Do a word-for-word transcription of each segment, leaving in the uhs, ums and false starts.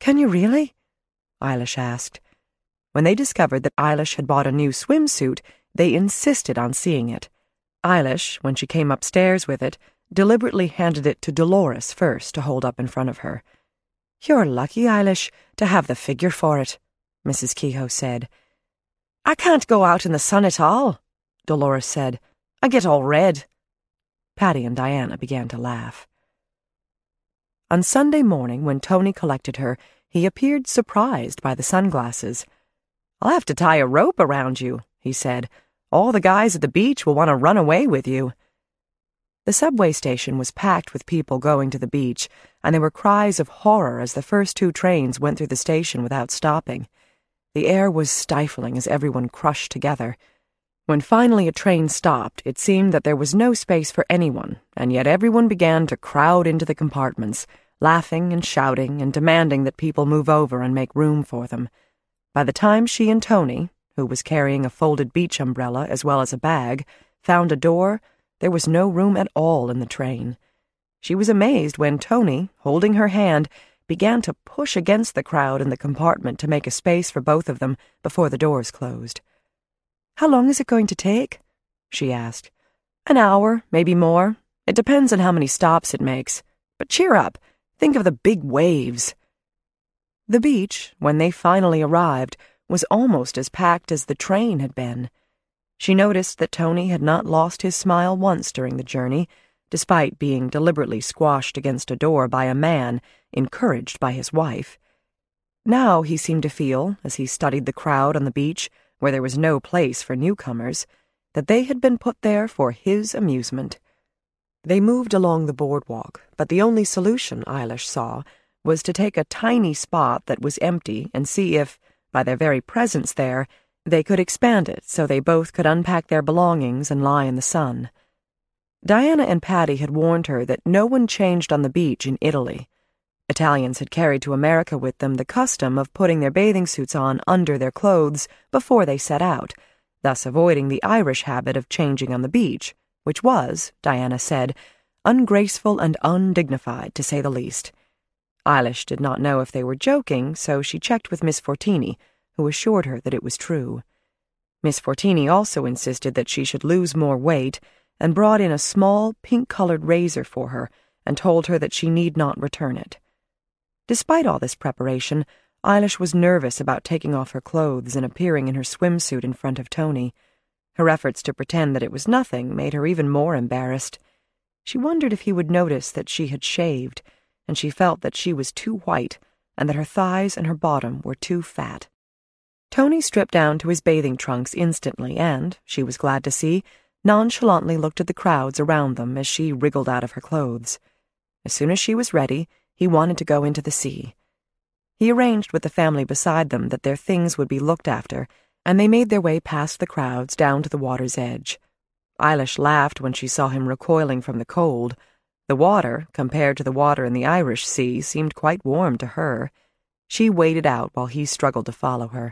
Can you really? Eilish asked. When they discovered that Eilish had bought a new swimsuit, they insisted on seeing it. Eilish, when she came upstairs with it, deliberately handed it to Dolores first to hold up in front of her. "You're lucky, Eilish, to have the figure for it," Missus Kehoe said. "I can't go out in the sun at all," Dolores said. "I get all red." Patty and Diana began to laugh. On Sunday morning, when Tony collected her, he appeared surprised by the sunglasses. "I'll have to tie a rope around you," he said. "All the guys at the beach will want to run away with you." The subway station was packed with people going to the beach, and there were cries of horror as the first two trains went through the station without stopping. The air was stifling as everyone crushed together. When finally a train stopped, it seemed that there was no space for anyone, and yet everyone began to crowd into the compartments, laughing and shouting and demanding that people move over and make room for them. By the time she and Tony, who was carrying a folded beach umbrella as well as a bag, found a door, there was no room at all in the train. She was amazed when Tony, holding her hand, began to push against the crowd in the compartment to make a space for both of them before the doors closed. "How long is it going to take?" she asked. "An hour, maybe more. It depends on how many stops it makes. But cheer up. Think of the big waves." The beach, when they finally arrived, was almost as packed as the train had been. She noticed that Tony had not lost his smile once during the journey, despite being deliberately squashed against a door by a man, encouraged by his wife. Now he seemed to feel, as he studied the crowd on the beach, where there was no place for newcomers, that they had been put there for his amusement. They moved along the boardwalk, but the only solution Eilish saw was to take a tiny spot that was empty and see if, by their very presence there, they could expand it so they both could unpack their belongings and lie in the sun. Diana and Patty had warned her that no one changed on the beach in Italy. Italians had carried to America with them the custom of putting their bathing suits on under their clothes before they set out, thus avoiding the Irish habit of changing on the beach, which was, Diana said, ungraceful and undignified, to say the least. Eilish did not know if they were joking, so she checked with Miss Fortini, who assured her that it was true. Miss Fortini also insisted that she should lose more weight, and brought in a small, pink-colored razor for her, and told her that she need not return it. Despite all this preparation, Eilish was nervous about taking off her clothes and appearing in her swimsuit in front of Tony. Her efforts to pretend that it was nothing made her even more embarrassed. She wondered if he would notice that she had shaved, and she felt that she was too white, and that her thighs and her bottom were too fat. Tony stripped down to his bathing trunks instantly and, she was glad to see, nonchalantly looked at the crowds around them as she wriggled out of her clothes. As soon as she was ready, he wanted to go into the sea. He arranged with the family beside them that their things would be looked after, and they made their way past the crowds down to the water's edge. Eilish laughed when she saw him recoiling from the cold. The water, compared to the water in the Irish Sea, seemed quite warm to her. She waded out while he struggled to follow her.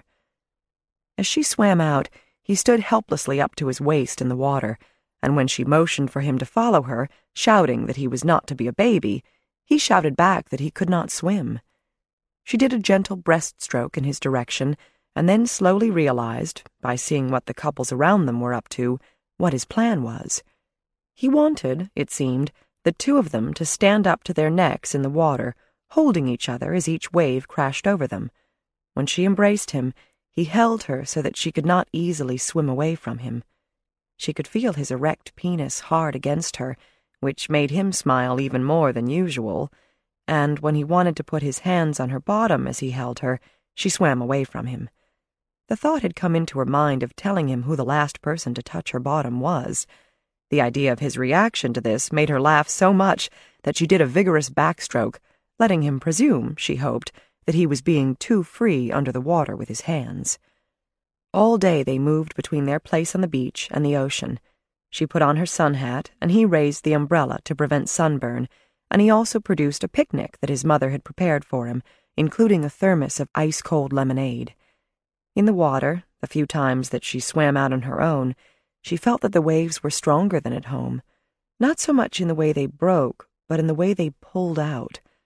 As she swam out, he stood helplessly up to his waist in the water, and when she motioned for him to follow her, shouting that he was not to be a baby, he shouted back that he could not swim. She did a gentle breaststroke in his direction, and then slowly realized, by seeing what the couples around them were up to, what his plan was. He wanted, it seemed, the two of them to stand up to their necks in the water, holding each other as each wave crashed over them. When she embraced him, he held her so that she could not easily swim away from him. She could feel his erect penis hard against her, which made him smile even more than usual, and when he wanted to put his hands on her bottom as he held her, she swam away from him. The thought had come into her mind of telling him who the last person to touch her bottom was. The idea of his reaction to this made her laugh so much that she did a vigorous backstroke, letting him presume, she hoped, that he was being too free under the water with his hands. All day they moved between their place on the beach and the ocean. She put on her sun hat, and he raised the umbrella to prevent sunburn, and he also produced a picnic that his mother had prepared for him, including a thermos of ice-cold lemonade. In the water, the few times that she swam out on her own, she felt that the waves were stronger than at home, not so much in the way they broke, but in the way they pulled out.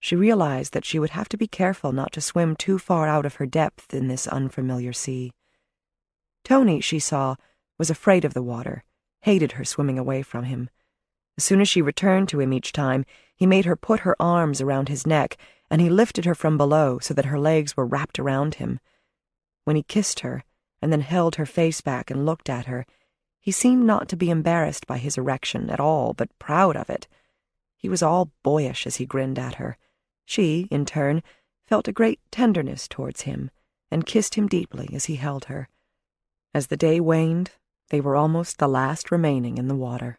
She realized that she would have to be careful not to swim too far out of her depth in this unfamiliar sea. Tony, she saw, was afraid of the water, hated her swimming away from him. As soon as she returned to him each time, he made her put her arms around his neck, and he lifted her from below so that her legs were wrapped around him. When he kissed her, and then held her face back and looked at her, he seemed not to be embarrassed by his erection at all, but proud of it. He was all boyish as he grinned at her. She, in turn, felt a great tenderness towards him, and kissed him deeply as he held her. As the day waned, they were almost the last remaining in the water.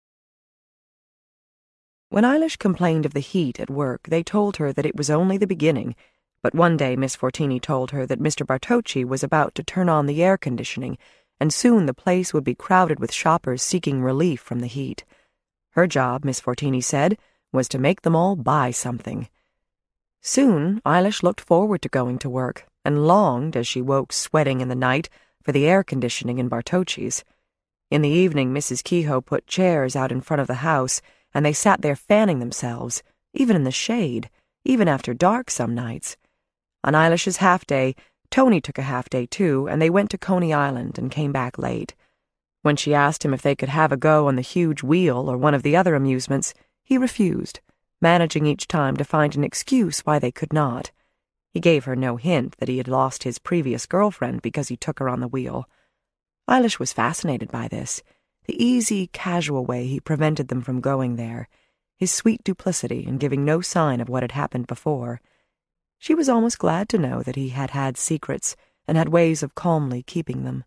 When Eilish complained of the heat at work, they told her that it was only the beginning, but one day Miss Fortini told her that Mister Bartocci was about to turn on the air conditioning, and soon the place would be crowded with shoppers seeking relief from the heat. Her job, Miss Fortini said, was to make them all buy something. Soon Eilish looked forward to going to work, and longed, as she woke sweating in the night, for the air conditioning in Bartocci's. In the evening, Missus Kehoe put chairs out in front of the house, and they sat there fanning themselves, even in the shade, even after dark some nights. On Eilish's half-day, Tony took a half-day too, and they went to Coney Island and came back late. When she asked him if they could have a go on the huge wheel or one of the other amusements, he refused, managing each time to find an excuse why they could not. He gave her no hint that he had lost his previous girlfriend because he took her on the wheel. Eilish was fascinated by this, the easy, casual way he prevented them from going there, his sweet duplicity in giving no sign of what had happened before. She was almost glad to know that he had had secrets and had ways of calmly keeping them.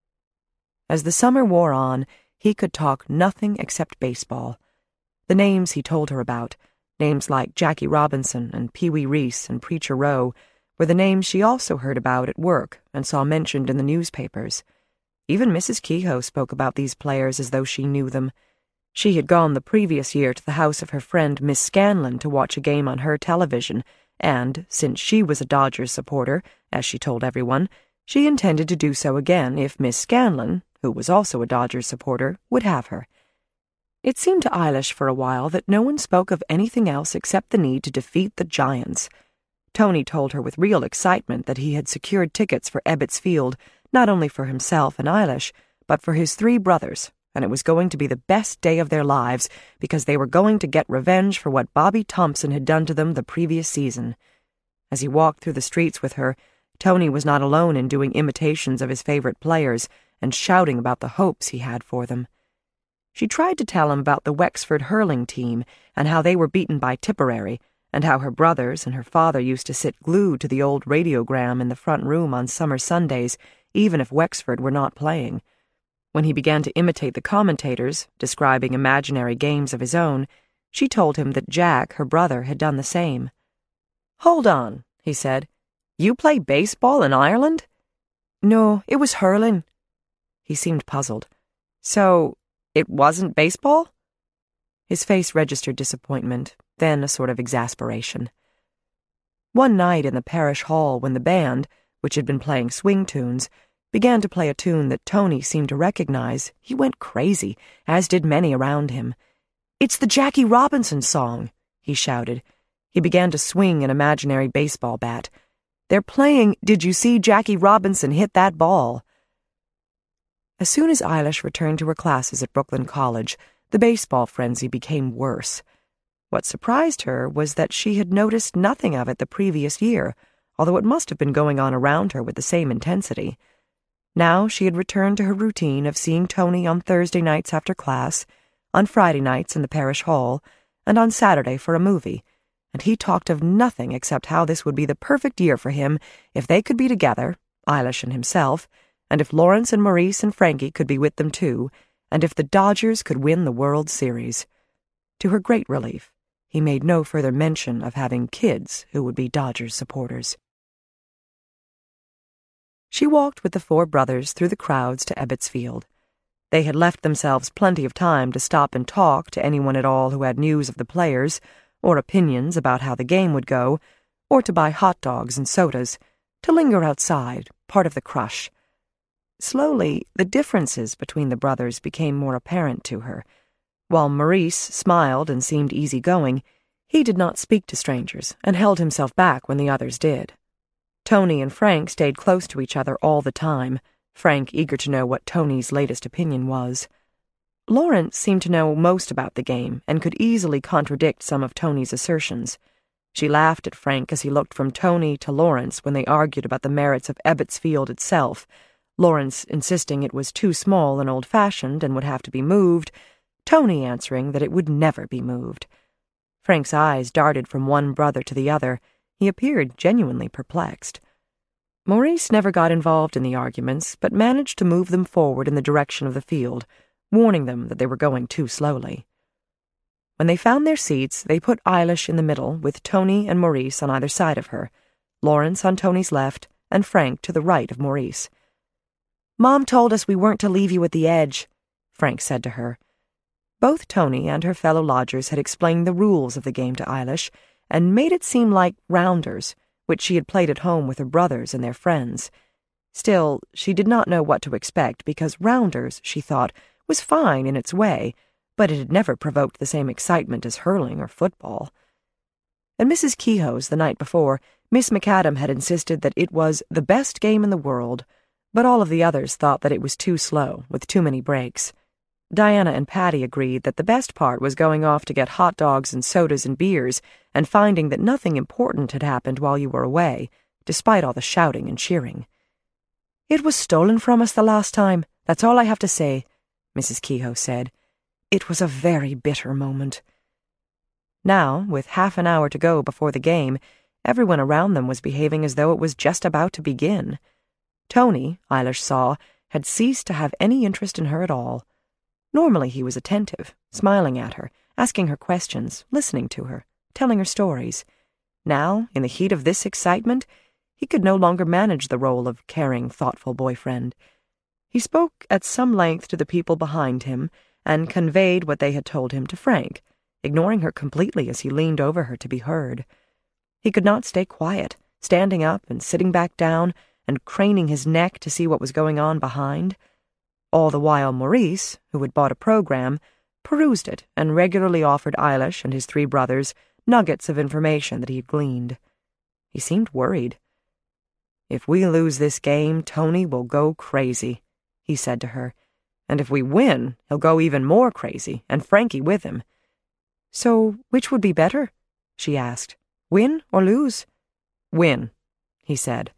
As the summer wore on, he could talk nothing except baseball. The names he told her about, names like Jackie Robinson and Pee Wee Reese and Preacher Rowe, were the names she also heard about at work and saw mentioned in the newspapers. Even Missus Kehoe spoke about these players as though she knew them. She had gone the previous year to the house of her friend Miss Scanlon to watch a game on her television, and, since she was a Dodgers supporter, as she told everyone, she intended to do so again if Miss Scanlon, who was also a Dodgers supporter, would have her. It seemed to Eilish for a while that no one spoke of anything else except the need to defeat the Giants. Tony told her with real excitement that he had secured tickets for Ebbets Field, not only for himself and Eilish, but for his three brothers, and it was going to be the best day of their lives because they were going to get revenge for what Bobby Thompson had done to them the previous season. As he walked through the streets with her, Tony was not alone in doing imitations of his favorite players and shouting about the hopes he had for them. She tried to tell him about the Wexford hurling team and how they were beaten by Tipperary, and how her brothers and her father used to sit glued to the old radiogram in the front room on summer Sundays, even if Wexford were not playing. When he began to imitate the commentators, describing imaginary games of his own, she told him that Jack, her brother, had done the same. "Hold on," he said. "You play baseball in Ireland?" "No, it was hurling." He seemed puzzled. "So, it wasn't baseball?" His face registered disappointment, then a sort of exasperation. One night in the parish hall when the band, which had been playing swing tunes, began to play a tune that Tony seemed to recognize, he went crazy, as did many around him. "It's the Jackie Robinson song," he shouted. He began to swing an imaginary baseball bat. "They're playing 'Did You See Jackie Robinson Hit That Ball?'" As soon as Eilish returned to her classes at Brooklyn College, the baseball frenzy became worse. What surprised her was that she had noticed nothing of it the previous year, although it must have been going on around her with the same intensity. Now she had returned to her routine of seeing Tony on Thursday nights after class, on Friday nights in the parish hall, and on Saturday for a movie, and he talked of nothing except how this would be the perfect year for him if they could be together, Eilish and himself, and if Lawrence and Maurice and Frankie could be with them too, and if the Dodgers could win the World Series. To her great relief, he made no further mention of having kids who would be Dodgers supporters. She walked with the four brothers through the crowds to Ebbets Field. They had left themselves plenty of time to stop and talk to anyone at all who had news of the players, or opinions about how the game would go, or to buy hot dogs and sodas, to linger outside, part of the crush. Slowly, the differences between the brothers became more apparent to her. While Maurice smiled and seemed easygoing, He did not speak to strangers and held himself back when the others did. Tony and Frank stayed close to each other all the time, Frank eager to know what Tony's latest opinion was. Lawrence seemed to know most about the game and could easily contradict some of Tony's assertions. She laughed at Frank as he looked from Tony to Lawrence when they argued about the merits of Ebbets Field itself, Lawrence insisting it was too small and old-fashioned and would have to be moved, Tony answering that it would never be moved. Frank's eyes darted from one brother to the other. He appeared genuinely perplexed. Maurice never got involved in the arguments, but managed to move them forward in the direction of the field, warning them that they were going too slowly. When they found their seats, they put Eilish in the middle, with Tony and Maurice on either side of her, Lawrence on Tony's left, and Frank to the right of Maurice. "Mom told us we weren't to leave you at the edge," Frank said to her. Both Tony and her fellow lodgers had explained the rules of the game to Eilish, and made it seem like rounders, which she had played at home with her brothers and their friends. Still, she did not know what to expect, because rounders, she thought, was fine in its way, but it had never provoked the same excitement as hurling or football. At Missus Kehoe's the night before, Miss McAdam had insisted that it was the best game in the world, but all of the others thought that it was too slow, with too many breaks. Diana and Patty agreed that the best part was going off to get hot dogs and sodas and beers and finding that nothing important had happened while you were away, despite all the shouting and cheering. "It was stolen from us the last time, that's all I have to say," Missus Kehoe said. "It was a very bitter moment." Now, with half an hour to go before the game, everyone around them was behaving as though it was just about to begin. Tony, Eilish saw, had ceased to have any interest in her at all. Normally he was attentive, smiling at her, asking her questions, listening to her, telling her stories. Now, in the heat of this excitement, he could no longer manage the role of caring, thoughtful boyfriend. He spoke at some length to the people behind him and conveyed what they had told him to Frank, ignoring her completely as he leaned over her to be heard. He could not stay quiet, standing up and sitting back down and craning his neck to see what was going on behind. All the while Maurice, who had bought a program, perused it and regularly offered Eilish and his three brothers nuggets of information that he had gleaned. He seemed worried. "If we lose this game, Tony will go crazy," he said to her. "And if we win, he'll go even more crazy, and Frankie with him." "So which would be better?" she asked. "Win or lose?" "Win," he said.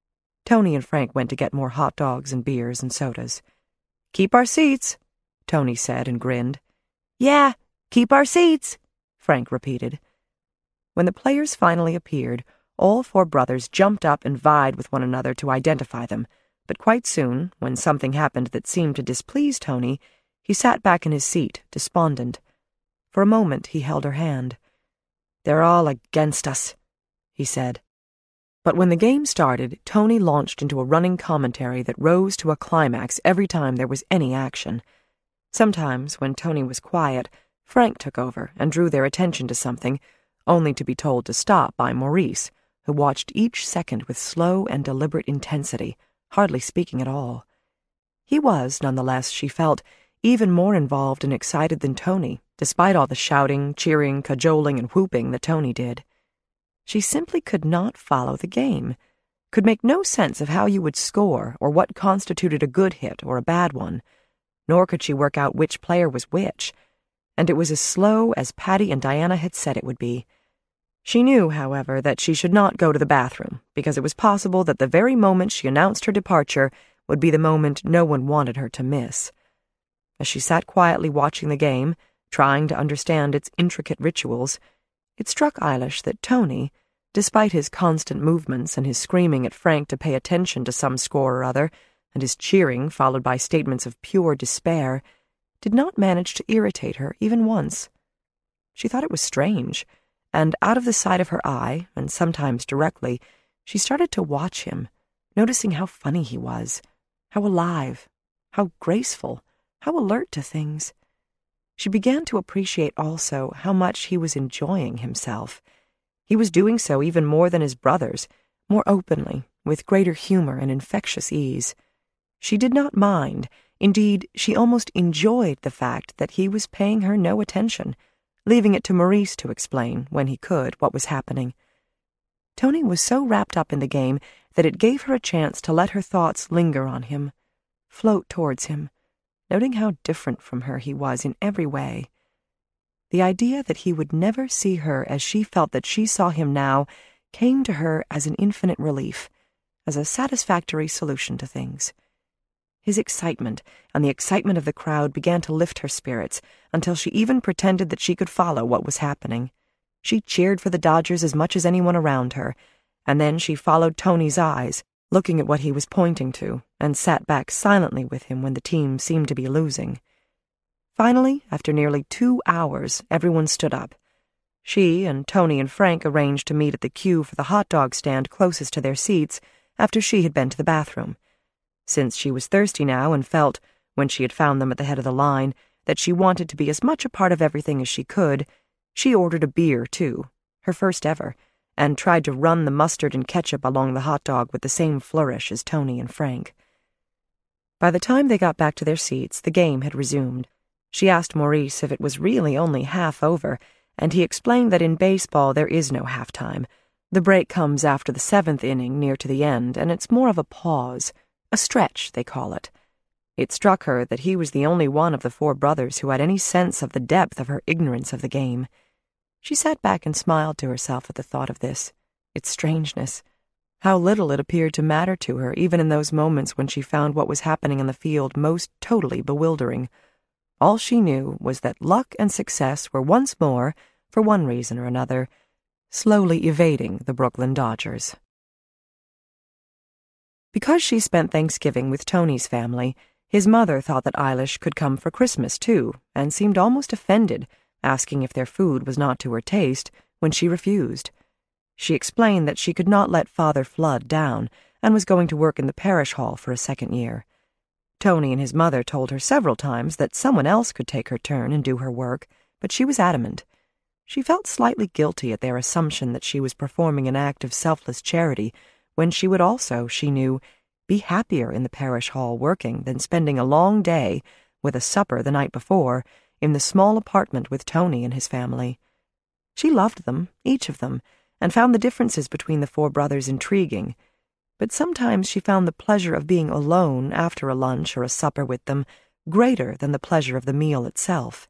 Tony and Frank went to get more hot dogs and beers and sodas. "Keep our seats," Tony said and grinned. "Yeah, keep our seats," Frank repeated. When the players finally appeared, all four brothers jumped up and vied with one another to identify them, but quite soon, when something happened that seemed to displease Tony, he sat back in his seat, despondent. For a moment he held her hand. "They're all against us," he said. But when the game started, Tony launched into a running commentary that rose to a climax every time there was any action. Sometimes, when Tony was quiet, Frank took over and drew their attention to something, only to be told to stop by Maurice, who watched each second with slow and deliberate intensity, hardly speaking at all. He was, nonetheless, she felt, even more involved and excited than Tony, despite all the shouting, cheering, cajoling, and whooping that Tony did. She simply could not follow the game, could make no sense of how you would score or what constituted a good hit or a bad one, nor could she work out which player was which, and it was as slow as Patty and Diana had said it would be. She knew, however, that she should not go to the bathroom, because it was possible that the very moment she announced her departure would be the moment no one wanted her to miss. As she sat quietly watching the game, trying to understand its intricate rituals, it struck Eilish that Tony, despite his constant movements and his screaming at Frank to pay attention to some score or other, and his cheering followed by statements of pure despair, did not manage to irritate her even once. She thought it was strange, and out of the side of her eye, and sometimes directly, she started to watch him, noticing how funny he was, how alive, how graceful, how alert to things. She began to appreciate also how much he was enjoying himself. He was doing so even more than his brothers, more openly, with greater humor and infectious ease. She did not mind. Indeed, she almost enjoyed the fact that he was paying her no attention, leaving it to Maurice to explain, when he could, what was happening. Tony was so wrapped up in the game that it gave her a chance to let her thoughts linger on him, float towards him, noting how different from her he was in every way. The idea that he would never see her as she felt that she saw him now came to her as an infinite relief, as a satisfactory solution to things. His excitement and the excitement of the crowd began to lift her spirits until she even pretended that she could follow what was happening. She cheered for the Dodgers as much as anyone around her, and then she followed Tony's eyes, looking at what he was pointing to, and sat back silently with him when the team seemed to be losing. Finally, after nearly two hours, everyone stood up. She and Tony and Frank arranged to meet at the queue for the hot dog stand closest to their seats after she had been to the bathroom. Since she was thirsty now and felt, when she had found them at the head of the line, that she wanted to be as much a part of everything as she could, she ordered a beer, too, her first ever, and tried to run the mustard and ketchup along the hot dog with the same flourish as Tony and Frank. By the time they got back to their seats, the game had resumed. She asked Maurice if it was really only half over, and he explained that in baseball there is no halftime. The break comes after the seventh inning near to the end, and it's more of a pause, a stretch, they call it. It struck her that he was the only one of the four brothers who had any sense of the depth of her ignorance of the game. She sat back and smiled to herself at the thought of this, its strangeness, how little it appeared to matter to her even in those moments when she found what was happening in the field most totally bewildering. All she knew was that luck and success were once more, for one reason or another, slowly evading the Brooklyn Dodgers. Because she spent Thanksgiving with Tony's family, his mother thought that Eilish could come for Christmas, too, and seemed almost offended, asking if their food was not to her taste, when she refused. She explained that she could not let Father Flood down, and was going to work in the parish hall for a second year. Tony and his mother told her several times that someone else could take her turn and do her work, but she was adamant. She felt slightly guilty at their assumption that she was performing an act of selfless charity, when she would also, she knew, be happier in the parish hall working than spending a long day, with a supper the night before, in the small apartment with Tony and his family. She loved them, each of them, and found the differences between the four brothers intriguing, but sometimes she found the pleasure of being alone after a lunch or a supper with them greater than the pleasure of the meal itself.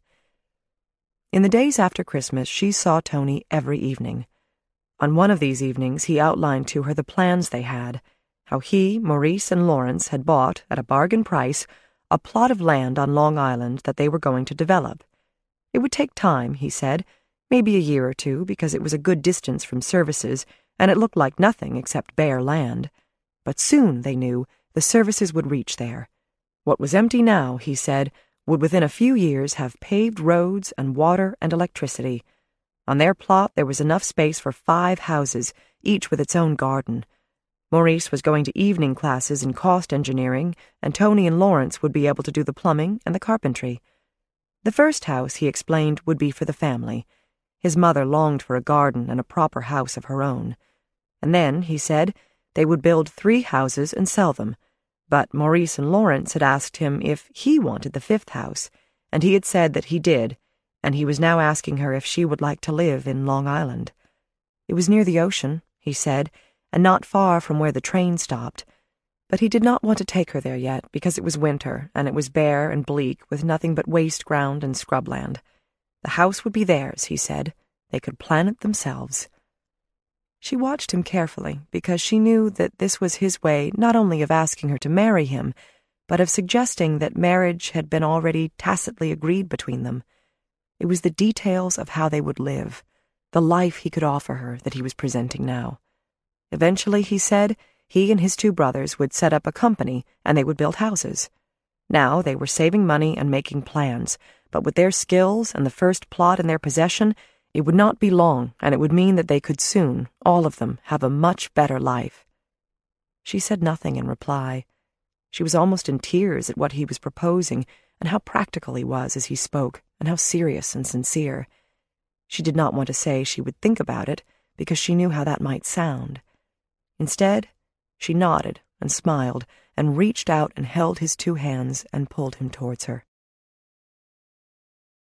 In the days after Christmas, she saw Tony every evening. On one of these evenings, he outlined to her the plans they had, how he, Maurice, and Lawrence had bought, at a bargain price, a plot of land on Long Island that they were going to develop. It would take time, he said, maybe a year or two, because it was a good distance from services, and it looked like nothing except bare land. But soon, they knew, the services would reach there. What was empty now, he said, would within a few years have paved roads and water and electricity. On their plot there was enough space for five houses, each with its own garden. Maurice was going to evening classes in cost engineering, and Tony and Lawrence would be able to do the plumbing and the carpentry. The first house, he explained, would be for the family. His mother longed for a garden and a proper house of her own. And then, he said, they would build three houses and sell them. But Maurice and Lawrence had asked him if he wanted the fifth house, and he had said that he did, and he was now asking her if she would like to live in Long Island. It was near the ocean, he said, and not far from where the train stopped, but he did not want to take her there yet because it was winter, and it was bare and bleak with nothing but waste ground and scrubland. The house would be theirs, he said. They could plan it themselves. She watched him carefully because she knew that this was his way not only of asking her to marry him, but of suggesting that marriage had been already tacitly agreed between them. It was the details of how they would live, the life he could offer her that he was presenting now. Eventually, he said, he and his two brothers would set up a company and they would build houses. Now they were saving money and making plans, but with their skills and the first plot in their possession, it would not be long, and it would mean that they could soon, all of them, have a much better life. She said nothing in reply. She was almost in tears at what he was proposing, and how practical he was as he spoke, and how serious and sincere. She did not want to say she would think about it, because she knew how that might sound. Instead, she nodded and smiled, and reached out and held his two hands and pulled him towards her.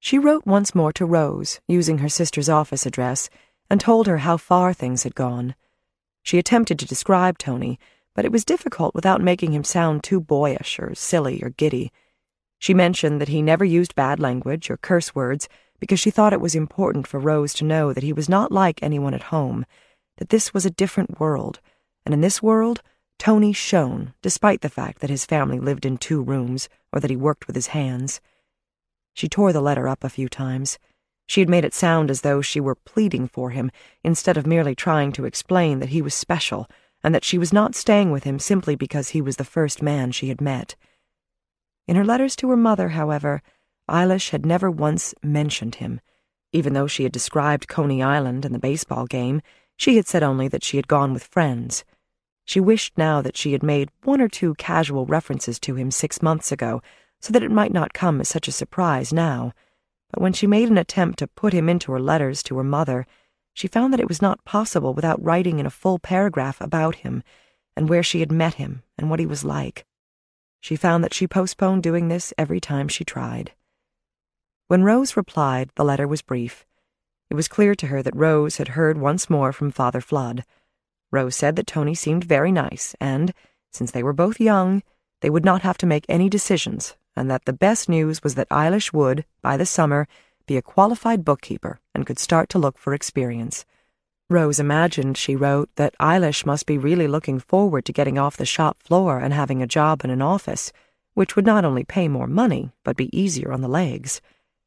She wrote once more to Rose, using her sister's office address, and told her how far things had gone. She attempted to describe Tony, but it was difficult without making him sound too boyish or silly or giddy. She mentioned that he never used bad language or curse words because she thought it was important for Rose to know that he was not like anyone at home, that this was a different world, and in this world, Tony shone, despite the fact that his family lived in two rooms or that he worked with his hands. She tore the letter up a few times. She had made it sound as though she were pleading for him, instead of merely trying to explain that he was special and that she was not staying with him simply because he was the first man she had met. In her letters to her mother, however, Eilish had never once mentioned him. Even though she had described Coney Island and the baseball game, she had said only that she had gone with friends. She wished now that she had made one or two casual references to him six months ago, so that it might not come as such a surprise now. But when she made an attempt to put him into her letters to her mother, she found that it was not possible without writing in a full paragraph about him, and where she had met him, and what he was like. She found that she postponed doing this every time she tried. When Rose replied, the letter was brief. It was clear to her that Rose had heard once more from Father Flood. Rose said that Tony seemed very nice, and, since they were both young, they would not have to make any decisions, and that the best news was that Eilish would, by the summer, be a qualified bookkeeper and could start to look for experience. Rose imagined, she wrote, that Eilish must be really looking forward to getting off the shop floor and having a job in an office, which would not only pay more money, but be easier on the legs.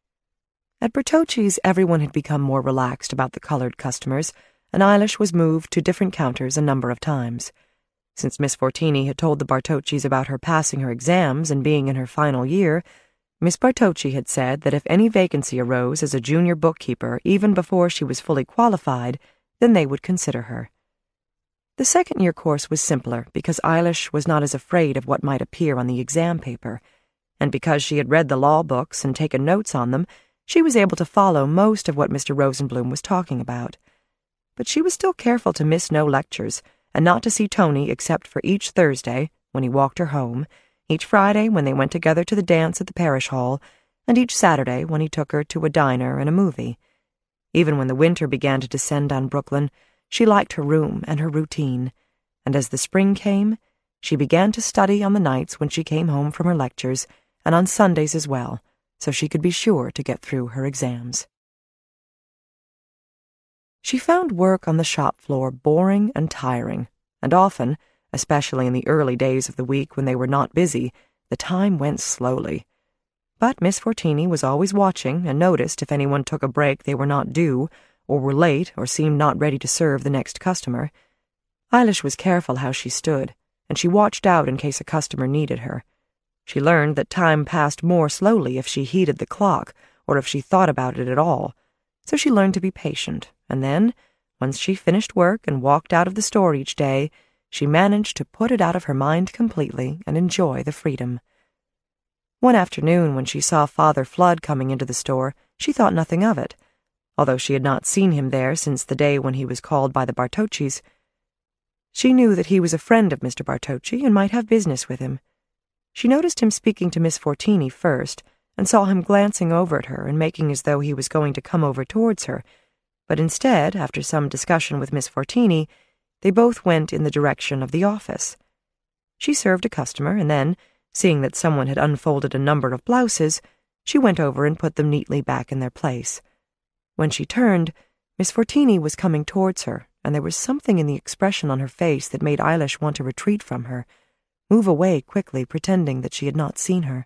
At Bertocci's, everyone had become more relaxed about the colored customers, and Eilish was moved to different counters a number of times. Since Miss Fortini had told the Bartoccis about her passing her exams and being in her final year, Miss Bartocci had said that if any vacancy arose as a junior bookkeeper even before she was fully qualified, then they would consider her. The second-year course was simpler because Eilish was not as afraid of what might appear on the exam paper, and because she had read the law books and taken notes on them, she was able to follow most of what Mister Rosenblum was talking about. But she was still careful to miss no lectures, and not to see Tony except for each Thursday, when he walked her home, each Friday when they went together to the dance at the parish hall, and each Saturday when he took her to a diner and a movie. Even when the winter began to descend on Brooklyn, she liked her room and her routine, and as the spring came, she began to study on the nights when she came home from her lectures, and on Sundays as well, so she could be sure to get through her exams. She found work on the shop floor boring and tiring, and often, especially in the early days of the week when they were not busy, the time went slowly. But Miss Fortini was always watching and noticed if anyone took a break they were not due, or were late, or seemed not ready to serve the next customer. Eilish was careful how she stood, and she watched out in case a customer needed her. She learned that time passed more slowly if she heeded the clock, or if she thought about it at all, so she learned to be patient, and then, once she finished work and walked out of the store each day, she managed to put it out of her mind completely and enjoy the freedom. One afternoon, when she saw Father Flood coming into the store, she thought nothing of it, although she had not seen him there since the day when he was called by the Bartoccis. She knew that he was a friend of Mister Bartocci and might have business with him. She noticed him speaking to Miss Fortini first, and saw him glancing over at her and making as though he was going to come over towards her, but instead, after some discussion with Miss Fortini, they both went in the direction of the office. She served a customer, and then, seeing that someone had unfolded a number of blouses, she went over and put them neatly back in their place. When she turned, Miss Fortini was coming towards her, and there was something in the expression on her face that made Eilish want to retreat from her, move away quickly, pretending that she had not seen her.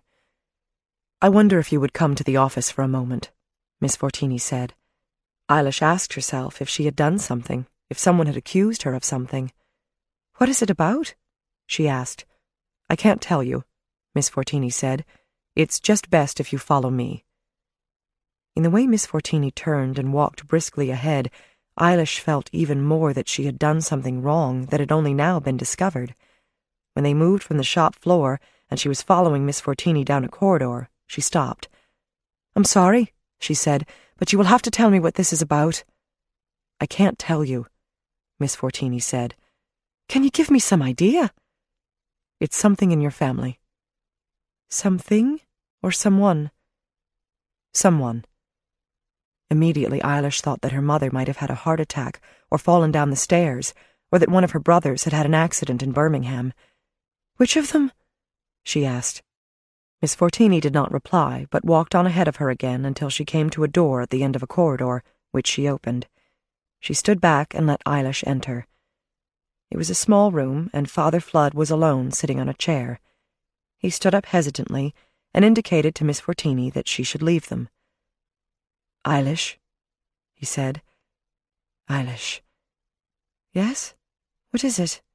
"I wonder if you would come to the office for a moment," Miss Fortini said. Eilish asked herself if she had done something, if someone had accused her of something. "What is it about?" she asked. "I can't tell you," Miss Fortini said. "It's just best if you follow me." In the way Miss Fortini turned and walked briskly ahead, Eilish felt even more that she had done something wrong that had only now been discovered. When they moved from the shop floor, and she was following Miss Fortini down a corridor, she stopped. "I'm sorry," she said, "but you will have to tell me what this is about." "I can't tell you," Miss Fortini said. "Can you give me some idea?" "It's something in your family." "Something or someone?" Someone. Immediately, Eilish thought that her mother might have had a heart attack or fallen down the stairs, or that one of her brothers had had an accident in Birmingham. "Which of them?" she asked. Miss Fortini did not reply, but walked on ahead of her again until she came to a door at the end of a corridor, which she opened. She stood back and let Eilish enter. It was a small room, and Father Flood was alone, sitting on a chair. He stood up hesitantly and indicated to Miss Fortini that she should leave them. "Eilish," he said. "Eilish." "Yes? What is it?"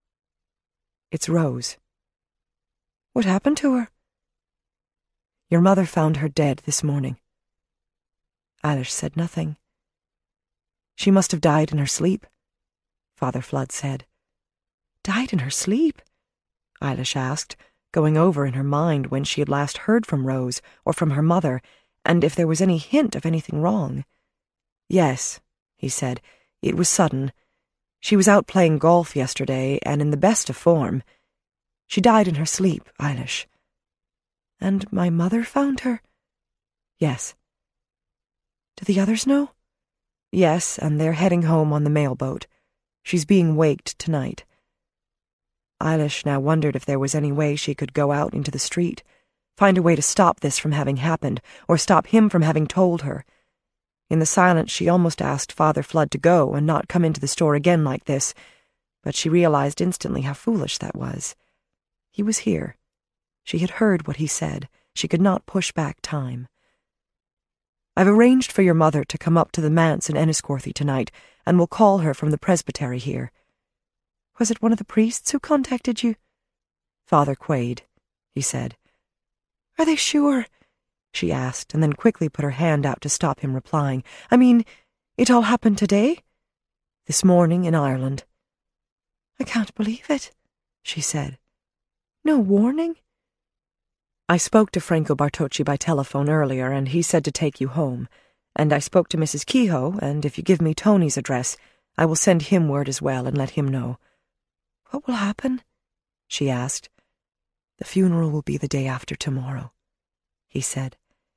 "It's Rose." "What happened to her?" "Your mother found her dead this morning." Eilish said nothing. "She must have died in her sleep," Father Flood said. "Died in her sleep?" Eilish asked, going over in her mind when she had last heard from Rose or from her mother, and if there was any hint of anything wrong. "Yes," he said. "It was sudden. She was out playing golf yesterday, and in the best of form. She died in her sleep, Eilish." "And my mother found her?" "Yes." "Do the others know?" "Yes, and they're heading home on the mailboat. She's being waked tonight." Eilish now wondered if there was any way she could go out into the street, find a way to stop this from having happened, or stop him from having told her. In the silence, she almost asked Father Flood to go and not come into the store again like this, but she realized instantly how foolish that was. He was here. She had heard what he said. She could not push back time. "I've arranged for your mother to come up to the manse in Enniscorthy tonight, and will call her from the presbytery here." "Was it one of the priests who contacted you?" "Father Quaid," he said. "Are they sure?" she asked, and then quickly put her hand out to stop him replying. "I mean, it all happened today?" "This morning in Ireland." "I can't believe it," she said. "No warning?" "I spoke to Franco Bartocci by telephone earlier, and he said to take you home. And I spoke to Missus Kehoe, and if you give me Tony's address, I will send him word as well and let him know." "What will happen?" she asked. "The funeral will be the day after tomorrow," he said.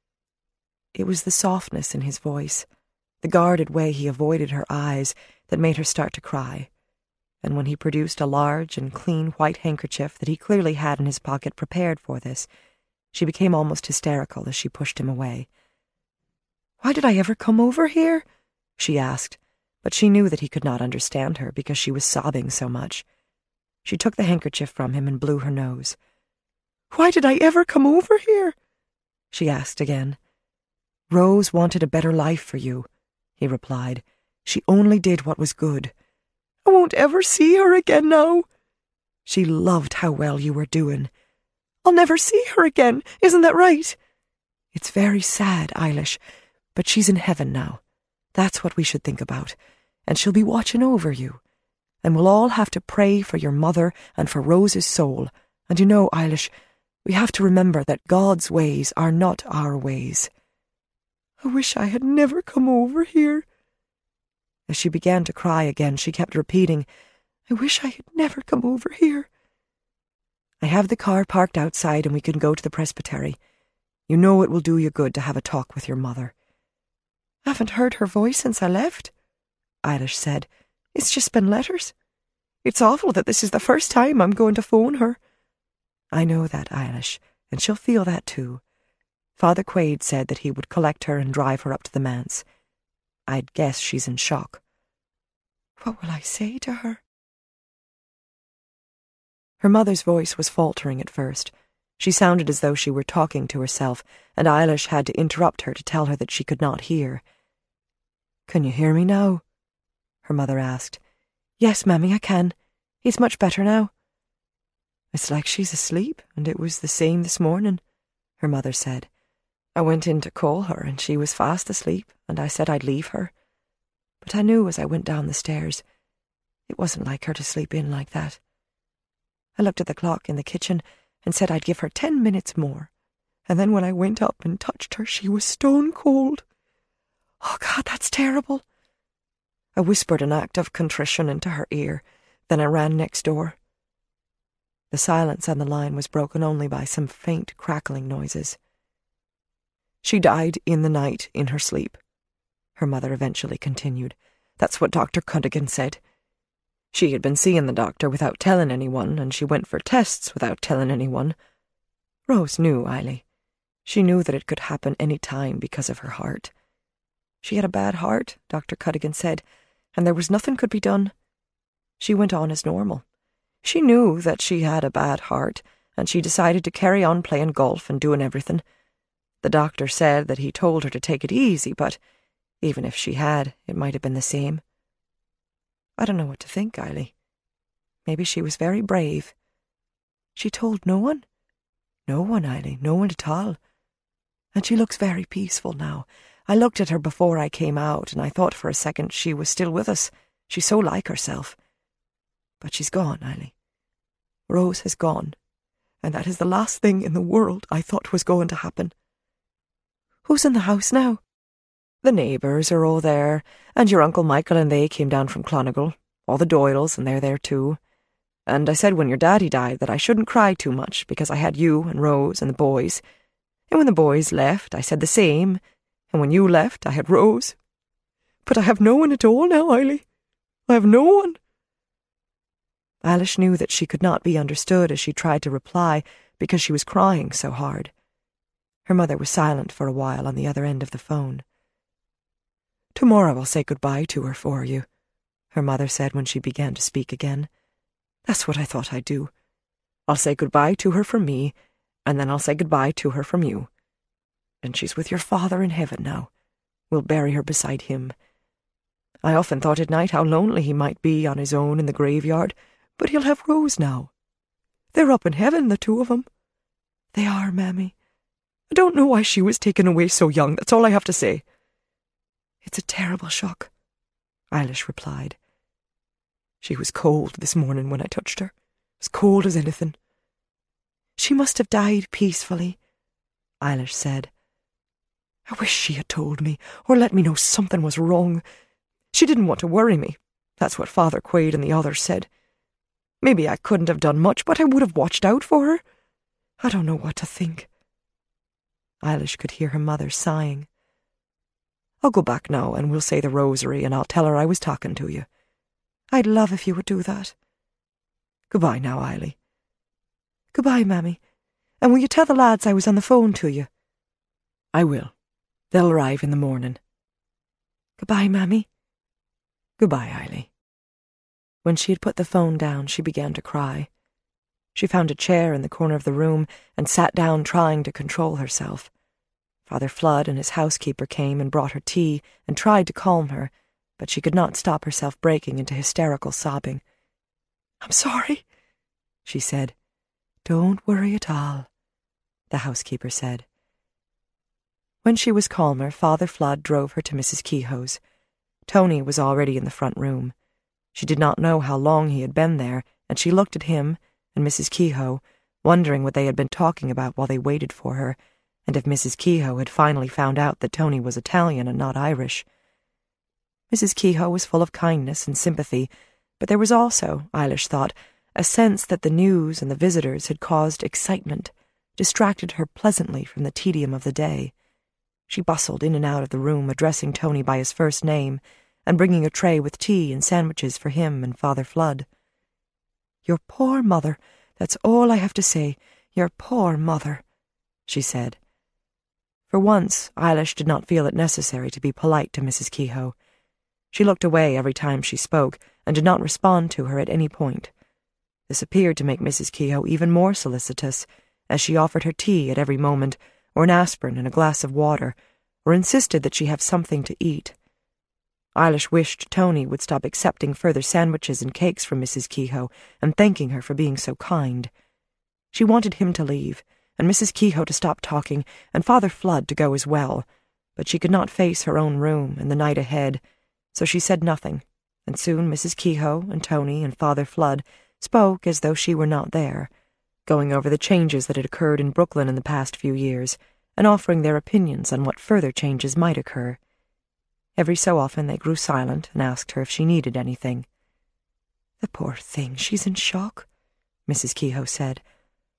It was the softness in his voice, the guarded way he avoided her eyes, that made her start to cry. And when he produced a large and clean white handkerchief that he clearly had in his pocket prepared for this, she became almost hysterical as she pushed him away. "Why did I ever come over here?" she asked, but she knew that he could not understand her because she was sobbing so much. She took the handkerchief from him and blew her nose. "Why did I ever come over here?" she asked again. "Rose wanted a better life for you," he replied. "She only did what was good." "I won't ever see her again now." "She loved how well you were doing." "I'll never see her again, isn't that right?" "It's very sad, Eilish, but she's in heaven now. That's what we should think about, and she'll be watching over you. And we'll all have to pray for your mother and for Rose's soul. And you know, Eilish, we have to remember that God's ways are not our ways." "I wish I had never come over here." As she began to cry again, she kept repeating, "I wish I had never come over here." "I have the car parked outside and we can go to the presbytery. You know it will do you good to have a talk with your mother." "I haven't heard her voice since I left," Eilish said. "It's just been letters. It's awful that this is the first time I'm going to phone her." "I know that, Eilish, and she'll feel that too. Father Quaid said that he would collect her and drive her up to the manse. I'd guess she's in shock." "What will I say to her?" Her mother's voice was faltering at first. She sounded as though she were talking to herself, and Eilish had to interrupt her to tell her that she could not hear. "Can you hear me now?" her mother asked. "Yes, Mammy, I can. It's much better now." "It's like she's asleep, and it was the same this morning," her mother said. "I went in to call her, and she was fast asleep, and I said I'd leave her. But I knew as I went down the stairs, it wasn't like her to sleep in like that. I looked at the clock in the kitchen and said I'd give her ten minutes more, and then when I went up and touched her, she was stone cold. Oh, God, that's terrible." I whispered an act of contrition into her ear, then I ran next door. The silence on the line was broken only by some faint crackling noises. She died in the night in her sleep, her mother eventually continued. That's what Doctor Cuddigan said. She had been seeing the doctor without telling anyone, and she went for tests without telling anyone. Rose knew, Eily. She knew that it could happen any time because of her heart. She had a bad heart, Doctor Cuddigan said, and there was nothing could be done. She went on as normal. She knew that she had a bad heart, and she decided to carry on playing golf and doing everything. The doctor said that he told her to take it easy, but even if she had, it might have been the same. I don't know what to think, Eily. Maybe she was very brave. She told no one? No one, Eily, no one at all. And she looks very peaceful now. I looked at her before I came out, and I thought for a second she was still with us. She's so like herself. But she's gone, Eily. Rose has gone, and that is the last thing in the world I thought was going to happen. Who's in the house now? The neighbours are all there, and your Uncle Michael and they came down from Clonigal, all the Doyles, and they're there too. And I said when your daddy died that I shouldn't cry too much, because I had you and Rose and the boys. And when the boys left, I said the same, and when you left, I had Rose. But I have no one at all now, Eily. I have no one. Alice knew that she could not be understood as she tried to reply, because she was crying so hard. Her mother was silent for a while on the other end of the phone. Tomorrow I'll say goodbye to her for you, her mother said when she began to speak again. That's what I thought I'd do. I'll say goodbye to her from me, and then I'll say goodbye to her from you. And she's with your father in heaven now. We'll bury her beside him. I often thought at night how lonely he might be on his own in the graveyard, but he'll have Rose now. They're up in heaven, the two of 'em. They are, Mammy. I don't know why she was taken away so young, that's all I have to say. It's a terrible shock, Eilish replied. She was cold this morning when I touched her, as cold as anything. She must have died peacefully, Eilish said. I wish she had told me, or let me know something was wrong. She didn't want to worry me. That's what Father Quaid and the others said. Maybe I couldn't have done much, but I would have watched out for her. I don't know what to think. Eilish could hear her mother sighing. I'll go back now, and we'll say the rosary, and I'll tell her I was talking to you. I'd love if you would do that. Goodbye now, Eily. Goodbye, Mammy. And will you tell the lads I was on the phone to you? I will. They'll arrive in the morning. Goodbye, Mammy. Goodbye, Eily. When she had put the phone down, she began to cry. She found a chair in the corner of the room and sat down trying to control herself. Father Flood and his housekeeper came and brought her tea and tried to calm her, but she could not stop herself breaking into hysterical sobbing. I'm sorry, she said. Don't worry at all, the housekeeper said. When she was calmer, Father Flood drove her to Missus Kehoe's. Tony was already in the front room. She did not know how long he had been there, and she looked at him and Missus Kehoe, wondering what they had been talking about while they waited for her, and if Missus Kehoe had finally found out that Tony was Italian and not Irish. Missus Kehoe was full of kindness and sympathy, but there was also, Eilish thought, a sense that the news and the visitors had caused excitement, distracted her pleasantly from the tedium of the day. She bustled in and out of the room, addressing Tony by his first name, and bringing a tray with tea and sandwiches for him and Father Flood. Your poor mother, that's all I have to say, your poor mother, she said. For once, Eilish did not feel it necessary to be polite to Missus Kehoe. She looked away every time she spoke, and did not respond to her at any point. This appeared to make Missus Kehoe even more solicitous, as she offered her tea at every moment, or an aspirin and a glass of water, or insisted that she have something to eat. Eilish wished Tony would stop accepting further sandwiches and cakes from Missus Kehoe, and thanking her for being so kind. She wanted him to leave, and Missus Kehoe to stop talking, and Father Flood to go as well, but she could not face her own room and the night ahead, so she said nothing, and soon Missus Kehoe and Tony and Father Flood spoke as though she were not there, going over the changes that had occurred in Brooklyn in the past few years, and offering their opinions on what further changes might occur. Every so often they grew silent and asked her if she needed anything. The poor thing, she's in shock, Missus Kehoe said.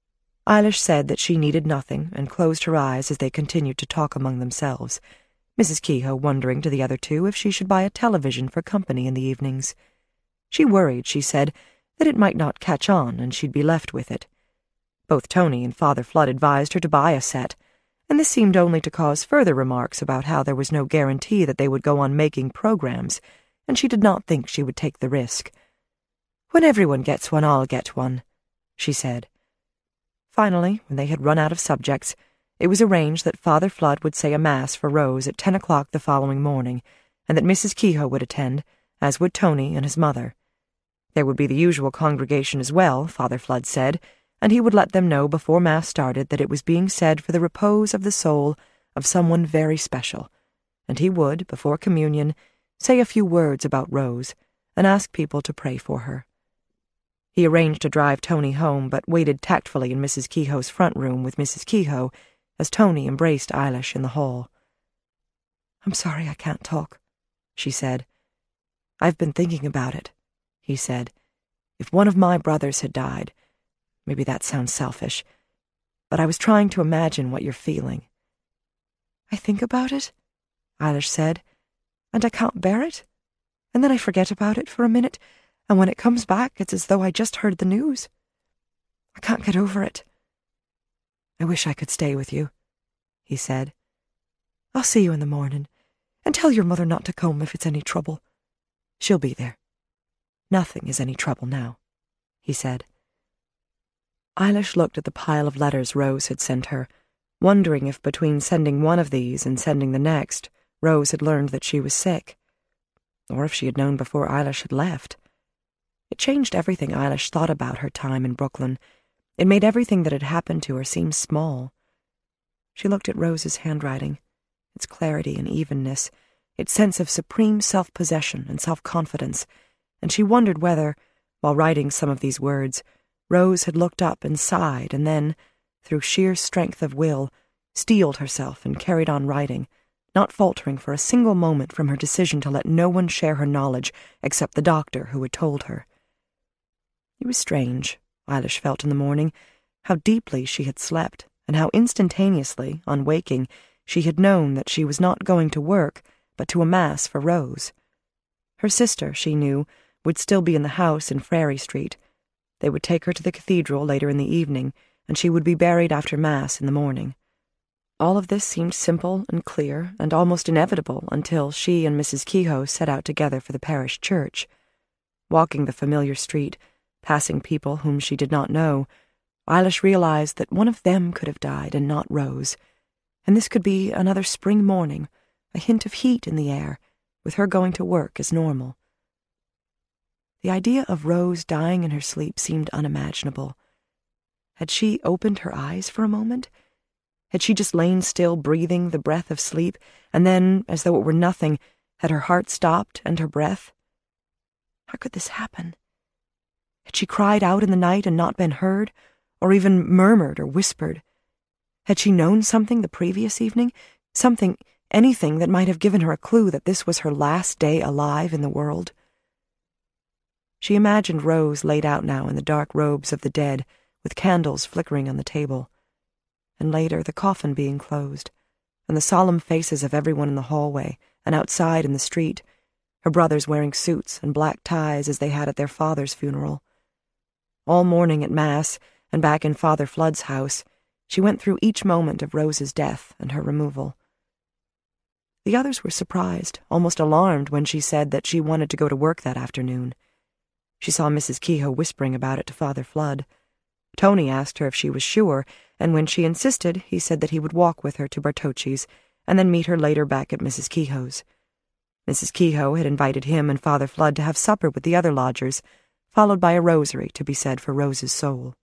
Eilish said that she needed nothing and closed her eyes as they continued to talk among themselves, Missus Kehoe wondering to the other two if she should buy a television for company in the evenings. She worried, she said, that it might not catch on and she'd be left with it. Both Tony and Father Flood advised her to buy a set, and this seemed only to cause further remarks about how there was no guarantee that they would go on making programs, and she did not think she would take the risk. "When everyone gets one, I'll get one," she said. Finally, when they had run out of subjects, it was arranged that Father Flood would say a mass for Rose at ten o'clock the following morning, and that Missus Kehoe would attend, as would Tony and his mother. There would be the usual congregation as well, Father Flood said, and he would let them know before mass started that it was being said for the repose of the soul of someone very special, and he would, before communion, say a few words about Rose and ask people to pray for her. He arranged to drive Tony home, but waited tactfully in Missus Kehoe's front room with Missus Kehoe as Tony embraced Eilish in the hall. "I'm sorry I can't talk," she said. "I've been thinking about it," he said. "If one of my brothers had died, maybe that sounds selfish, but I was trying to imagine what you're feeling." "I think about it," Eilish said, "and I can't bear it, and then I forget about it for a minute, and when it comes back, it's as though I just heard the news. I can't get over it." "I wish I could stay with you," he said. "I'll see you in the morning, and tell your mother not to come if it's any trouble. She'll be there. Nothing is any trouble now," he said. Eilish looked at the pile of letters Rose had sent her, wondering if between sending one of these and sending the next, Rose had learned that she was sick, or if she had known before Eilish had left. It changed everything Eilish thought about her time in Brooklyn. It made everything that had happened to her seem small. She looked at Rose's handwriting, its clarity and evenness, its sense of supreme self-possession and self-confidence, and she wondered whether, while writing some of these words, Rose had looked up and sighed and then, through sheer strength of will, steeled herself and carried on writing, not faltering for a single moment from her decision to let no one share her knowledge except the doctor who had told her. It was strange, Eilish felt in the morning, how deeply she had slept, and how instantaneously, on waking, she had known that she was not going to work, but to a mass for Rose. Her sister, she knew, would still be in the house in Frary Street. They would take her to the cathedral later in the evening, and she would be buried after Mass in the morning. All of this seemed simple and clear and almost inevitable until she and Missus Kehoe set out together for the parish church. Walking the familiar street, passing people whom she did not know, Eilish realized that one of them could have died and not Rose, and this could be another spring morning, a hint of heat in the air, with her going to work as normal. The idea of Rose dying in her sleep seemed unimaginable. Had she opened her eyes for a moment? Had she just lain still, breathing the breath of sleep, and then, as though it were nothing, had her heart stopped and her breath? How could this happen? Had she cried out in the night and not been heard, or even murmured or whispered? Had she known something the previous evening, something, anything that might have given her a clue that this was her last day alive in the world? She imagined Rose laid out now in the dark robes of the dead, with candles flickering on the table, and later the coffin being closed, and the solemn faces of everyone in the hallway and outside in the street, her brothers wearing suits and black ties as they had at their father's funeral. All morning at Mass, and back in Father Flood's house, she went through each moment of Rose's death and her removal. The others were surprised, almost alarmed, when she said that she wanted to go to work that afternoon. She saw Missus Kehoe whispering about it to Father Flood. Tony asked her if she was sure, and when she insisted, he said that he would walk with her to Bartocci's, and then meet her later back at Missus Kehoe's. Missus Kehoe had invited him and Father Flood to have supper with the other lodgers, followed by a rosary to be said for Rose's soul.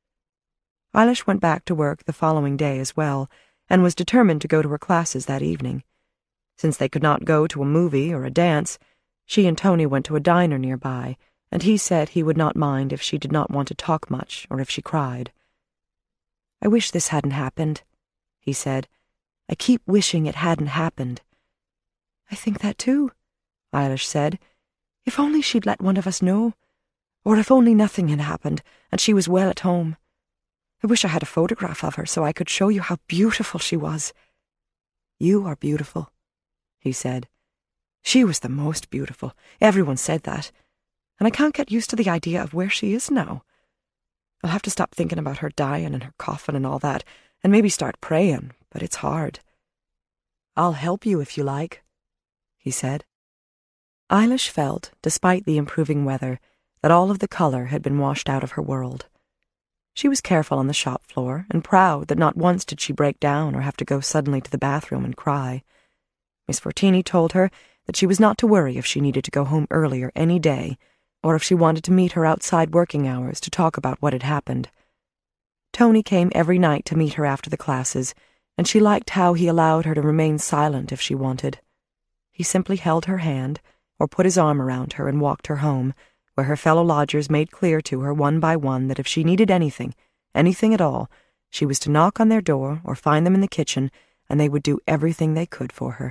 Eilish went back to work the following day as well, and was determined to go to her classes that evening. Since they could not go to a movie or a dance, she and Tony went to a diner nearby, and he said he would not mind if she did not want to talk much or if she cried. "I wish this hadn't happened," he said. "I keep wishing it hadn't happened." "I think that too," Eilish said. "If only she'd let one of us know, or if only nothing had happened and she was well at home." I wish I had a photograph of her so I could show you how beautiful she was." "You are beautiful," he said. "She was the most beautiful. Everyone said that. And I can't get used to the idea of where she is now. I'll have to stop thinking about her dying and her coffin and all that, and maybe start praying, but it's hard." "I'll help you if you like," he said. Eilish felt, despite the improving weather, that all of the colour had been washed out of her world. She was careful on the shop floor, and proud that not once did she break down or have to go suddenly to the bathroom and cry. Miss Fortini told her that she was not to worry if she needed to go home earlier any day, or if she wanted to meet her outside working hours to talk about what had happened. Tony came every night to meet her after the classes, and she liked how he allowed her to remain silent if she wanted. He simply held her hand, or put his arm around her and walked her home, where her fellow lodgers made clear to her one by one that if she needed anything, anything at all, she was to knock on their door or find them in the kitchen, and they would do everything they could for her.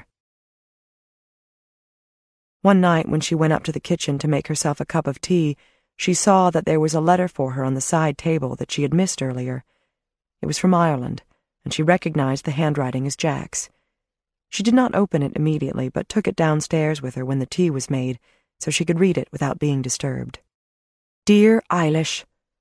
One night when she went up to the kitchen to make herself a cup of tea, she saw that there was a letter for her on the side table that she had missed earlier. It was from Ireland, and she recognized the handwriting as Jack's. She did not open it immediately, but took it downstairs with her when the tea was made, so she could read it without being disturbed. "Dear Eilish,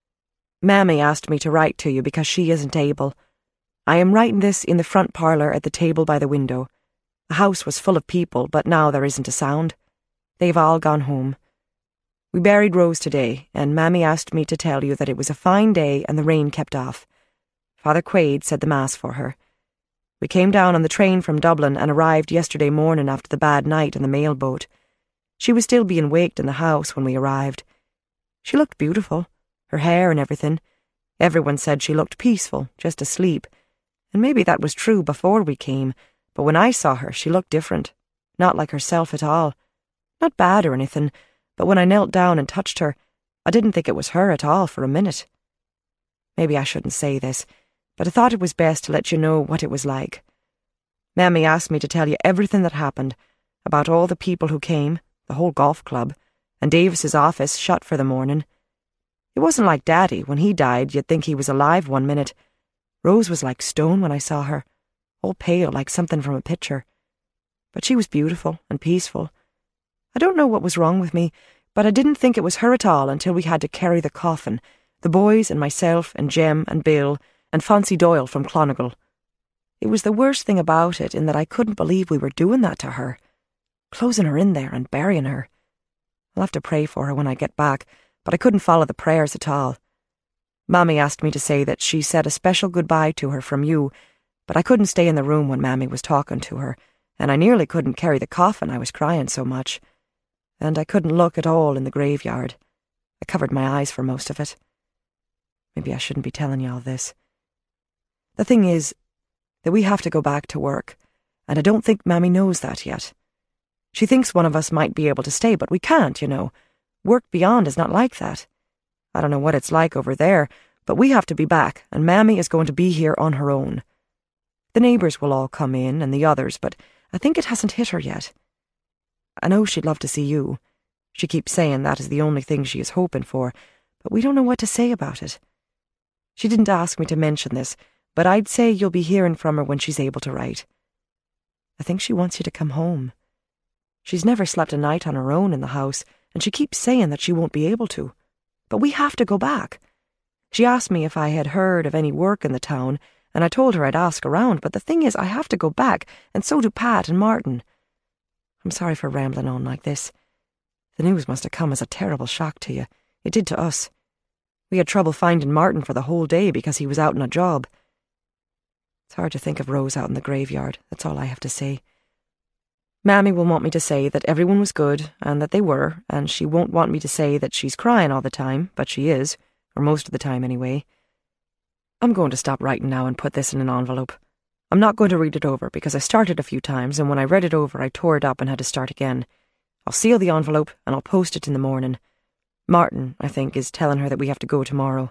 Mammy asked me to write to you because she isn't able. I am writing this in the front parlour at the table by the window. The house was full of people, but now there isn't a sound. They've all gone home. We buried Rose today, and Mammy asked me to tell you that it was a fine day and the rain kept off. Father Quaid said the Mass for her. We came down on the train from Dublin and arrived yesterday morning after the bad night in the mail boat. She was still being waked in the house when we arrived. She looked beautiful, her hair and everything. Everyone said she looked peaceful, just asleep, and maybe that was true before we came, but when I saw her she looked different, not like herself at all. Not bad or anything, but when I knelt down and touched her, I didn't think it was her at all for a minute. Maybe I shouldn't say this, but I thought it was best to let you know what it was like. Mammy asked me to tell you everything that happened, about all the people who came, the whole golf club, and Davis's office shut for the morning. It wasn't like Daddy. When he died, you'd think he was alive one minute. Rose was like stone when I saw her, all pale like something from a picture. But she was beautiful and peaceful. I don't know what was wrong with me, but I didn't think it was her at all until we had to carry the coffin, the boys and myself and Jem and Bill and Fancy Doyle from Clonigal. It was the worst thing about it in that I couldn't believe we were doing that to her, closing her in there and burying her. I'll have to pray for her when I get back, but I couldn't follow the prayers at all. Mammy asked me to say that she said a special goodbye to her from you, but I couldn't stay in the room when Mammy was talking to her, and I nearly couldn't carry the coffin, I was crying so much. And I couldn't look at all in the graveyard. I covered my eyes for most of it. Maybe I shouldn't be telling you all this. The thing is that we have to go back to work, and I don't think Mammy knows that yet. She thinks one of us might be able to stay, but we can't, you know. Work beyond is not like that. I don't know what it's like over there, but we have to be back, and Mammy is going to be here on her own. The neighbours will all come in, and the others, but I think it hasn't hit her yet. I know she'd love to see you. She keeps saying that is the only thing she is hoping for, but we don't know what to say about it. She didn't ask me to mention this, but I'd say you'll be hearing from her when she's able to write. I think she wants you to come home. She's never slept a night on her own in the house, and she keeps saying that she won't be able to. But we have to go back. She asked me if I had heard of any work in the town, and I told her I'd ask around, but the thing is I have to go back, and so do Pat and Martin. I'm sorry for rambling on like this. The news must have come as a terrible shock to you. It did to us. We had trouble finding Martin for the whole day because he was out on a job. It's hard to think of Rose out in the graveyard, that's all I have to say. Mammy will want me to say that everyone was good, and that they were, and she won't want me to say that she's crying all the time, but she is, or most of the time anyway. I'm going to stop writing now and put this in an envelope. I'm not going to read it over because I started a few times, and when I read it over I tore it up and had to start again. I'll seal the envelope and I'll post it in the morning. Martin, I think, is telling her that we have to go tomorrow.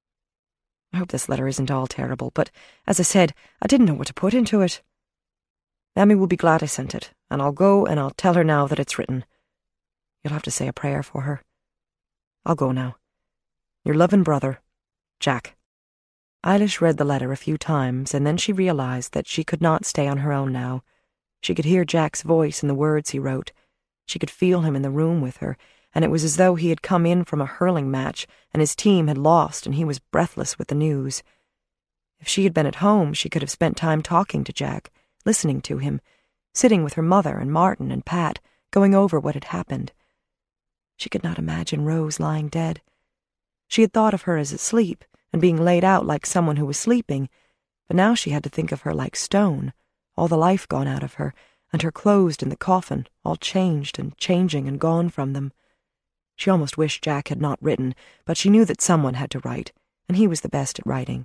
I hope this letter isn't all terrible, but as I said, I didn't know what to put into it. Mammy will be glad I sent it, and I'll go and I'll tell her now that it's written. You'll have to say a prayer for her. I'll go now. Your loving brother, Jack. Eilish read the letter a few times, and then she realized that she could not stay on her own now. She could hear Jack's voice in the words he wrote. She could feel him in the room with her, and it was as though he had come in from a hurling match and his team had lost and he was breathless with the news. If she had been at home, she could have spent time talking to Jack, listening to him, sitting with her mother and Martin and Pat, going over what had happened. She could not imagine Rose lying dead. She had thought of her as asleep and being laid out like someone who was sleeping, but now she had to think of her like stone, all the life gone out of her, and her closed in the coffin, all changed and changing and gone from them. She almost wished Jack had not written, but she knew that someone had to write, and he was the best at writing.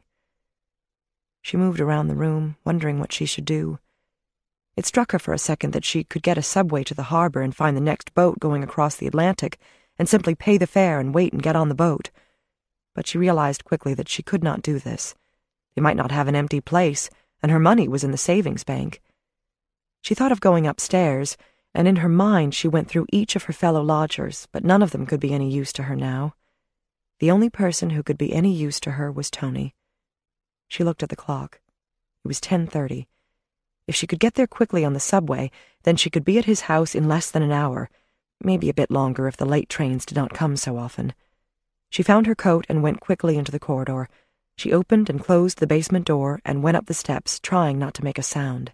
She moved around the room, wondering what she should do. It struck her for a second that she could get a subway to the harbor and find the next boat going across the Atlantic, and simply pay the fare and wait and get on the boat. But she realized quickly that she could not do this. They might not have an empty place, and her money was in the savings bank. She thought of going upstairs, and in her mind she went through each of her fellow lodgers, but none of them could be any use to her now. The only person who could be any use to her was Tony. She looked at the clock. It was ten thirty. If she could get there quickly on the subway, then she could be at his house in less than an hour, maybe a bit longer if the late trains did not come so often. She found her coat and went quickly into the corridor. She opened and closed the basement door and went up the steps, trying not to make a sound.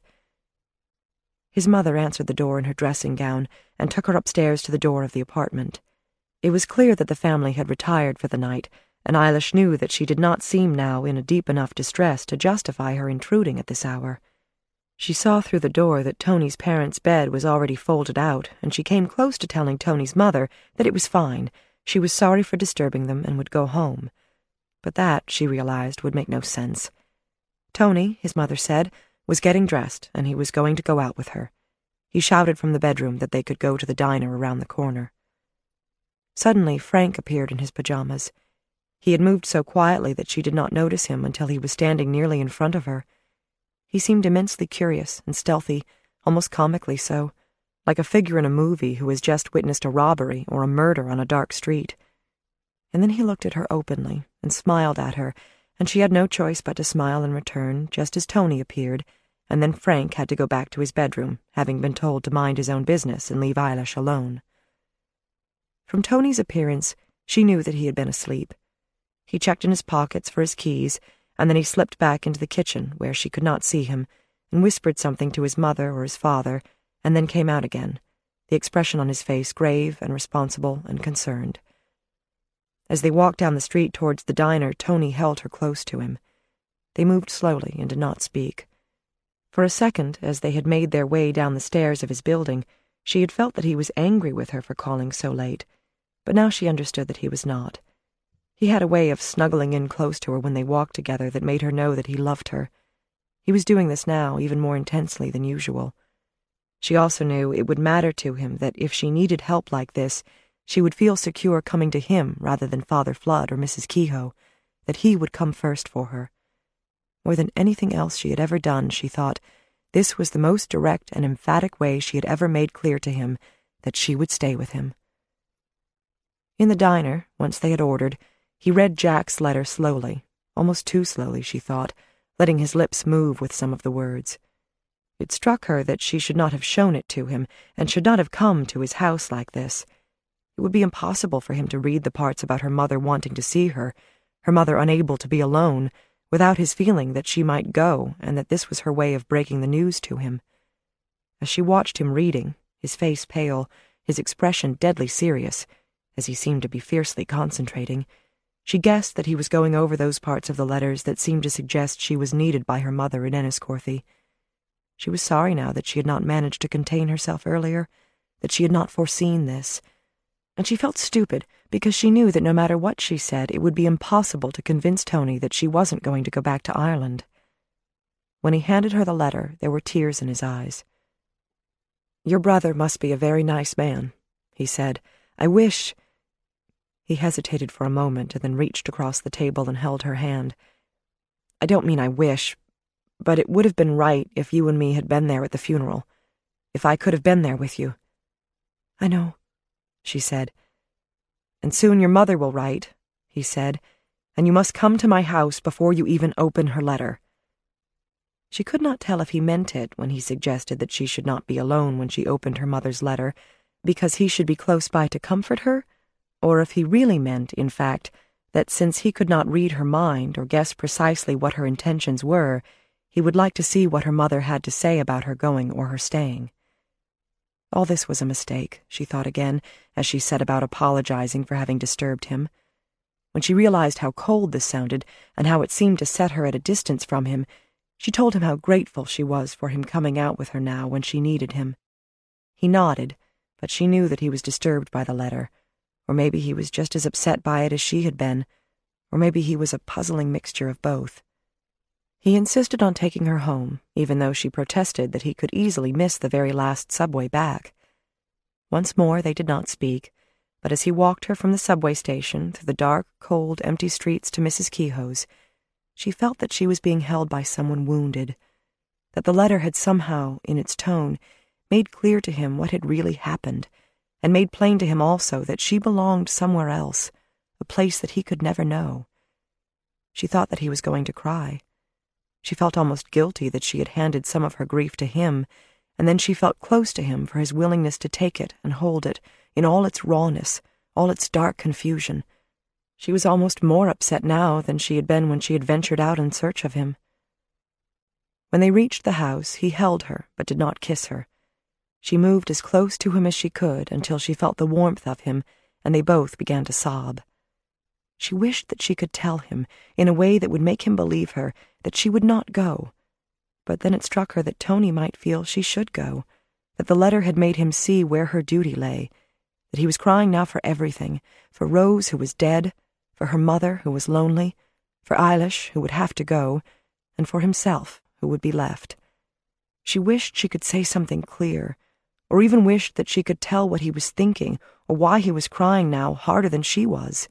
His mother answered the door in her dressing gown and took her upstairs to the door of the apartment. It was clear that the family had retired for the night, and Eilish knew that she did not seem now in a deep enough distress to justify her intruding at this hour. She saw through the door that Tony's parents' bed was already folded out, and she came close to telling Tony's mother that it was fine, she was sorry for disturbing them and would go home. But that, she realized, would make no sense. Tony, his mother said, was getting dressed, and he was going to go out with her. He shouted from the bedroom that they could go to the diner around the corner. Suddenly, Frank appeared in his pajamas. He had moved so quietly that she did not notice him until he was standing nearly in front of her. He seemed immensely curious and stealthy, almost comically so, like a figure in a movie who has just witnessed a robbery or a murder on a dark street. And then he looked at her openly and smiled at her, and she had no choice but to smile in return, just as Tony appeared, and then Frank had to go back to his bedroom, having been told to mind his own business and leave Eilish alone. From Tony's appearance, she knew that he had been asleep. He checked in his pockets for his keys, and then he slipped back into the kitchen, where she could not see him, and whispered something to his mother or his father, and then came out again, the expression on his face grave and responsible and concerned. As they walked down the street towards the diner, Tony held her close to him. They moved slowly and did not speak. For a second, as they had made their way down the stairs of his building, she had felt that he was angry with her for calling so late, but now she understood that he was not. He had a way of snuggling in close to her when they walked together that made her know that he loved her. He was doing this now even more intensely than usual. She also knew it would matter to him that if she needed help like this, she would feel secure coming to him rather than Father Flood or Missus Kehoe, that he would come first for her. More than anything else she had ever done, she thought, this was the most direct and emphatic way she had ever made clear to him that she would stay with him. In the diner, once they had ordered, he read Jack's letter slowly, almost too slowly, she thought, letting his lips move with some of the words. It struck her that she should not have shown it to him, and should not have come to his house like this. It would be impossible for him to read the parts about her mother wanting to see her, her mother unable to be alone, without his feeling that she might go, and that this was her way of breaking the news to him. As she watched him reading, his face pale, his expression deadly serious, as he seemed to be fiercely concentrating, she guessed that he was going over those parts of the letters that seemed to suggest she was needed by her mother in Enniscorthy. She was sorry now that she had not managed to contain herself earlier, that she had not foreseen this, and she felt stupid because she knew that no matter what she said, it would be impossible to convince Tony that she wasn't going to go back to Ireland. When he handed her the letter, there were tears in his eyes. "Your brother must be a very nice man," he said. "I wish—" He hesitated for a moment and then reached across the table and held her hand. "I don't mean I wish, but it would have been right if you and me had been there at the funeral, if I could have been there with you." "I know," she said. "And soon your mother will write," he said. and you must come to my house before you even open her letter." She could not tell if he meant it when he suggested that she should not be alone when she opened her mother's letter, because he should be close by to comfort her, or if he really meant, in fact, that since he could not read her mind or guess precisely what her intentions were, he would like to see what her mother had to say about her going or her staying. All this was a mistake, she thought again, as she set about apologizing for having disturbed him. When she realized how cold this sounded, and how it seemed to set her at a distance from him, she told him how grateful she was for him coming out with her now when she needed him. He nodded, but she knew that he was disturbed by the letter, or maybe he was just as upset by it as she had been, or maybe he was a puzzling mixture of both. He insisted on taking her home, even though she protested that he could easily miss the very last subway back. Once more they did not speak, but as he walked her from the subway station through the dark, cold, empty streets to Missus Kehoe's, she felt that she was being held by someone wounded, that the letter had somehow, in its tone, made clear to him what had really happened, and made plain to him also that she belonged somewhere else, a place that he could never know. She thought that he was going to cry. She felt almost guilty that she had handed some of her grief to him, and then she felt close to him for his willingness to take it and hold it in all its rawness, all its dark confusion. She was almost more upset now than she had been when she had ventured out in search of him. When they reached the house, he held her, but did not kiss her. She moved as close to him as she could until she felt the warmth of him, and they both began to sob. She wished that she could tell him, in a way that would make him believe her, that she would not go. But then it struck her that Tony might feel she should go, that the letter had made him see where her duty lay, that he was crying now for everything, for Rose, who was dead, for her mother, who was lonely, for Eilish, who would have to go, and for himself, who would be left. She wished she could say something clear, or even wished that she could tell what he was thinking, or why he was crying now harder than she was.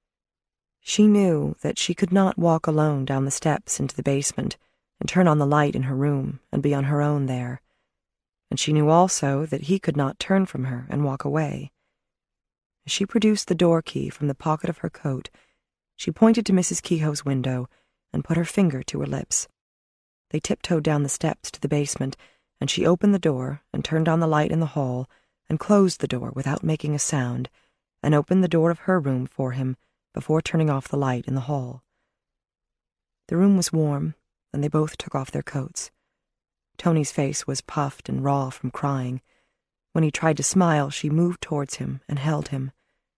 She knew that she could not walk alone down the steps into the basement and turn on the light in her room and be on her own there, and she knew also that he could not turn from her and walk away. As she produced the door key from the pocket of her coat, she pointed to Missus Kehoe's window and put her finger to her lips. They tiptoed down the steps to the basement, and she opened the door and turned on the light in the hall and closed the door without making a sound, and opened the door of her room for him before turning off the light in the hall. The room was warm, and they both took off their coats. Tony's face was puffed and raw from crying. When he tried to smile, she moved towards him and held him.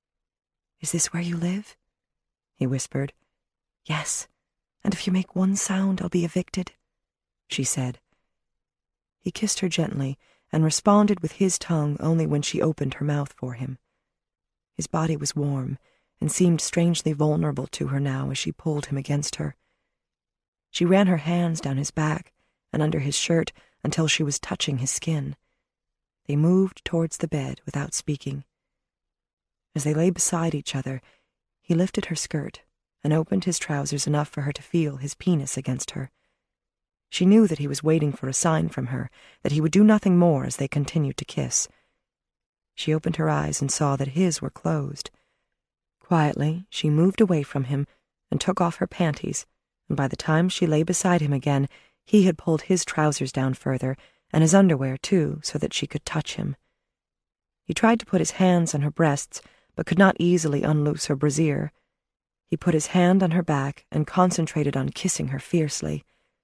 "Is this where you live?" he whispered. "Yes, and if you make one sound, I'll be evicted," she said. He kissed her gently and responded with his tongue only when she opened her mouth for him. His body was warm and seemed strangely vulnerable to her now as she pulled him against her. She ran her hands down his back and under his shirt until she was touching his skin. They moved towards the bed without speaking. As they lay beside each other, he lifted her skirt and opened his trousers enough for her to feel his penis against her. She knew that he was waiting for a sign from her, that he would do nothing more as they continued to kiss. She opened her eyes and saw that his were closed. Quietly, she moved away from him and took off her panties, and by the time she lay beside him again, he had pulled his trousers down further, and his underwear too, so that she could touch him. He tried to put his hands on her breasts, but could not easily unloose her brassiere. He put his hand on her back and concentrated on kissing her fiercely.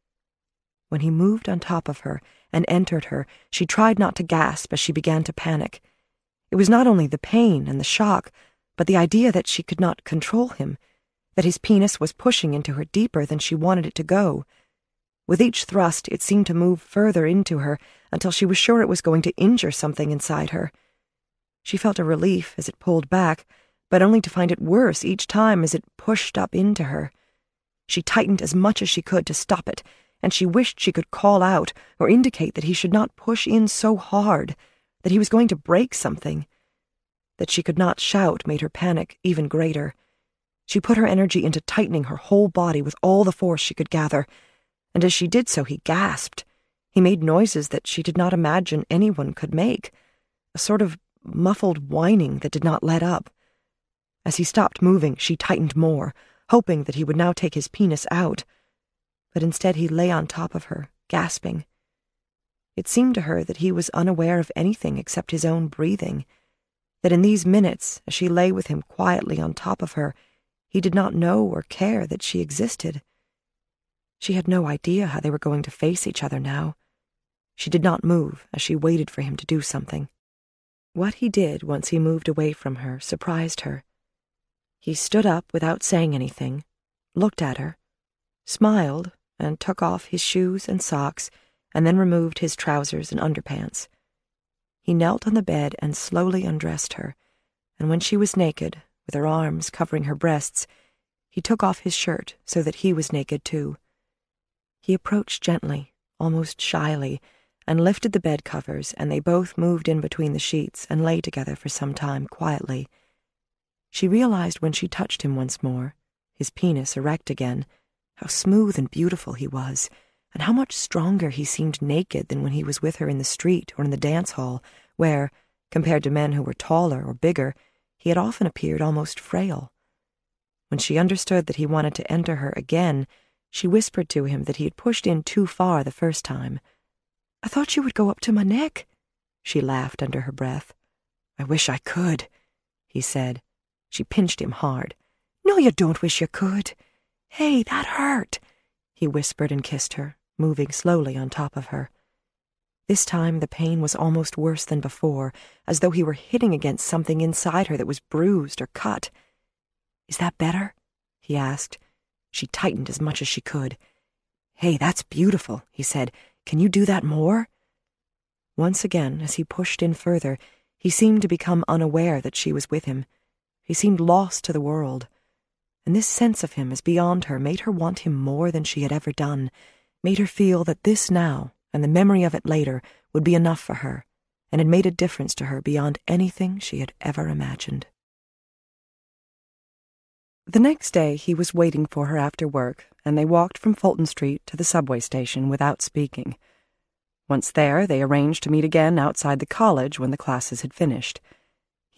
When he moved on top of her and entered her, she tried not to gasp as she began to panic. It was not only the pain and the shock, but the idea that she could not control him, that his penis was pushing into her deeper than she wanted it to go. With each thrust, it seemed to move further into her until she was sure it was going to injure something inside her. She felt a relief as it pulled back, but only to find it worse each time as it pushed up into her. She tightened as much as she could to stop it, and she wished she could call out or indicate that he should not push in so hard, that he was going to break something. That she could not shout made her panic even greater. She put her energy into tightening her whole body with all the force she could gather, and as she did so he gasped. He made noises that she did not imagine anyone could make, a sort of muffled whining that did not let up. As he stopped moving, she tightened more, hoping that he would now take his penis out. But instead he lay on top of her, gasping. It seemed to her that he was unaware of anything except his own breathing, that in these minutes, as she lay with him quietly on top of her, he did not know or care that she existed. She had no idea how they were going to face each other now. She did not move as she waited for him to do something. What he did once he moved away from her surprised her. He stood up without saying anything, looked at her, smiled, and took off his shoes and socks, and then removed his trousers and underpants. He knelt on the bed and slowly undressed her, and when she was naked, with her arms covering her breasts, he took off his shirt so that he was naked too. He approached gently, almost shyly, and lifted the bed covers, and they both moved in between the sheets and lay together for some time quietly. She realized when she touched him once more, his penis erect again, how smooth and beautiful he was, and how much stronger he seemed naked than when he was with her in the street or in the dance hall, where, compared to men who were taller or bigger, he had often appeared almost frail. When she understood that he wanted to enter her again, she whispered to him that he had pushed in too far the first time. "I thought you would go up to my neck," she laughed under her breath. "I wish I could," he said. She pinched him hard. "No, you don't wish you could. Hey, that hurt," he whispered and kissed her, moving slowly on top of her. This time the pain was almost worse than before, as though he were hitting against something inside her that was bruised or cut. "Is that better?" he asked. She tightened as much as she could. "Hey, that's beautiful," he said. "Can you do that more?" Once again, as he pushed in further, he seemed to become unaware that she was with him. He seemed lost to the world. And this sense of him as beyond her made her want him more than she had ever done, made her feel that this now, and the memory of it later, would be enough for her, and had made a difference to her beyond anything she had ever imagined. The next day he was waiting for her after work, and they walked from Fulton Street to the subway station without speaking. Once there, they arranged to meet again outside the college when the classes had finished.